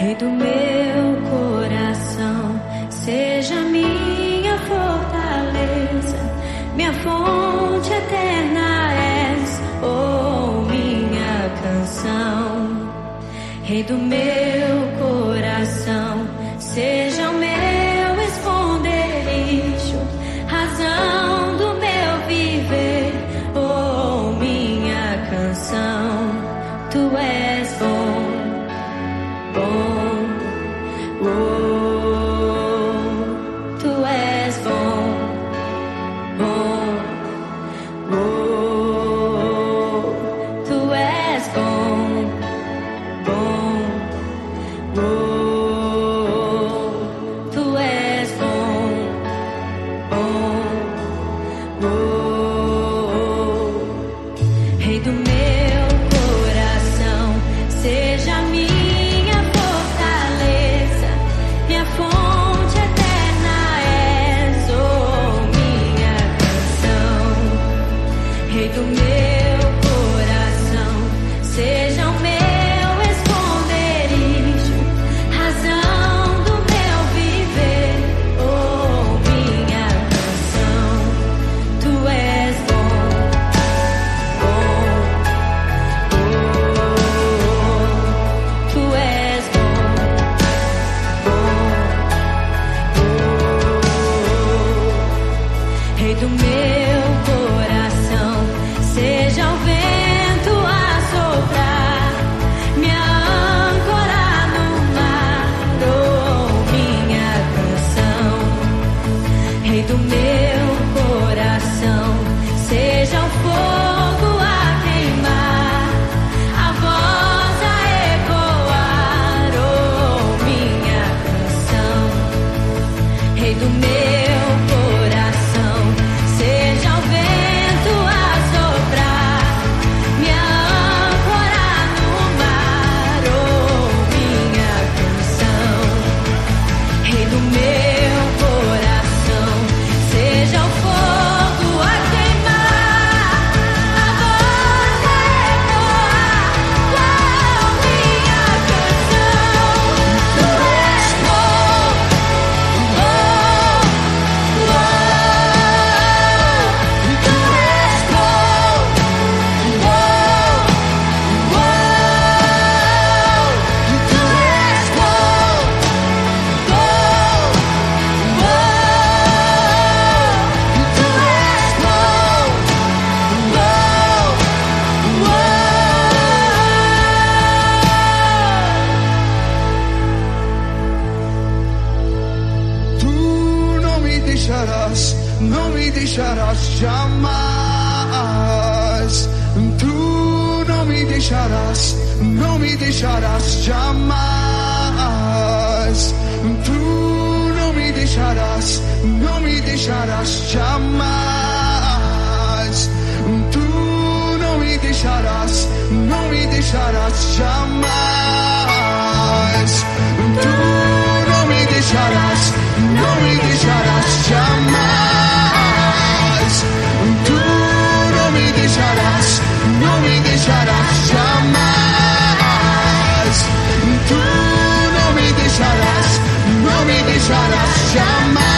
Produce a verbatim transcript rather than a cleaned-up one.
Rei do meu coração, seja minha fortaleza, minha fonte eterna és, oh minha canção. Rei do meu coração, seja o meu esconderijo, razão do meu viver, oh minha canção. Tu és bom, bom, oh, tu és bom, bom, oh, tu és bom, bom, oh, tu és bom, bom, oh, Rei do meu coração, seja minha fortaleza, minha fonte eterna és, oh minha canção. Rei do meu coração, seja o meu esconderijo, razão do meu viver, oh minha canção. Tu és bom, bom, oh, tu és bom, bom, oh, Rei do meu coração, seja o vento a soprar, me âncora no mar, oh minha canção. Rei do meu coração, seja o fogo a queimar, a voz a ecoar, oh minha canção. Rei do meu coração, seja o vento a soprar, me âncora no mar, oh minha canção. Rei do meu coração, seja o fogo a queimar, a voz a ecoar, oh minha canção. Tu és bom, oh, oh, tu és bom, oh, oh, tu és bom, oh, oh, tu és bom, oh, oh. Tu não me deixarás, não me deixarás jamais. Tu não me deixarás, não me deixarás jamais. Tu não me deixarás, não me deixarás jamais. Tu não me deixarás, não me deixarás jamais. Tu não me deixarás, não me deixarás jamais. Tu não me deixarás, não me deixarás jamais. Tu não me deixarás, não me deixarás jamais.